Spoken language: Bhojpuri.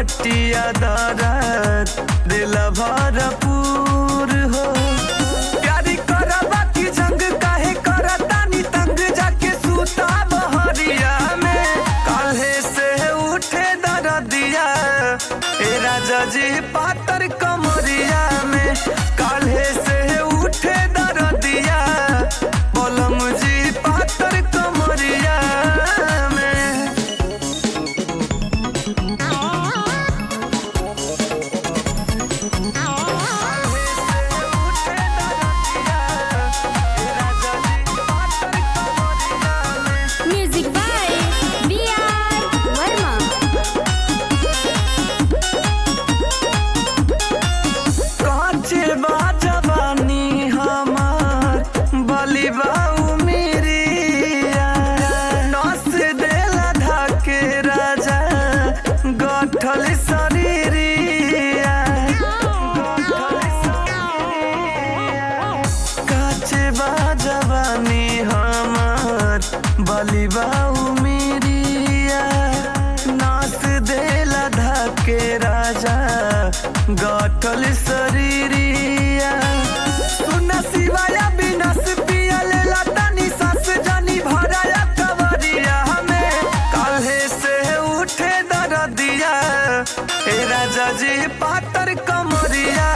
करवटिया दर्द दिल भरपूर हो। प्यारी करबा की जंग काहे करतानी तंग जाके सूता बहरिया में। काहे से उठे दरदिया ए राजा जी पातर कमरिया में। काहे से उठे दरदिया बलम जी पातर कमरिया में। Music by B.R. वर्मा। काचे बा जवानी हमार बली बाऊ मेरी नस देला धाके राजा गठल शरीरिया। काचे बा जवानी हमार बली बाऊ मेरिया नास देला धाके राजा गठल शरीरिया। सुना सिवाया बिनस पिया लेला तनी सास जानी भराया कवरिया हमें। काहे से उठे दरदिया ए राजा जी पातर कमरिया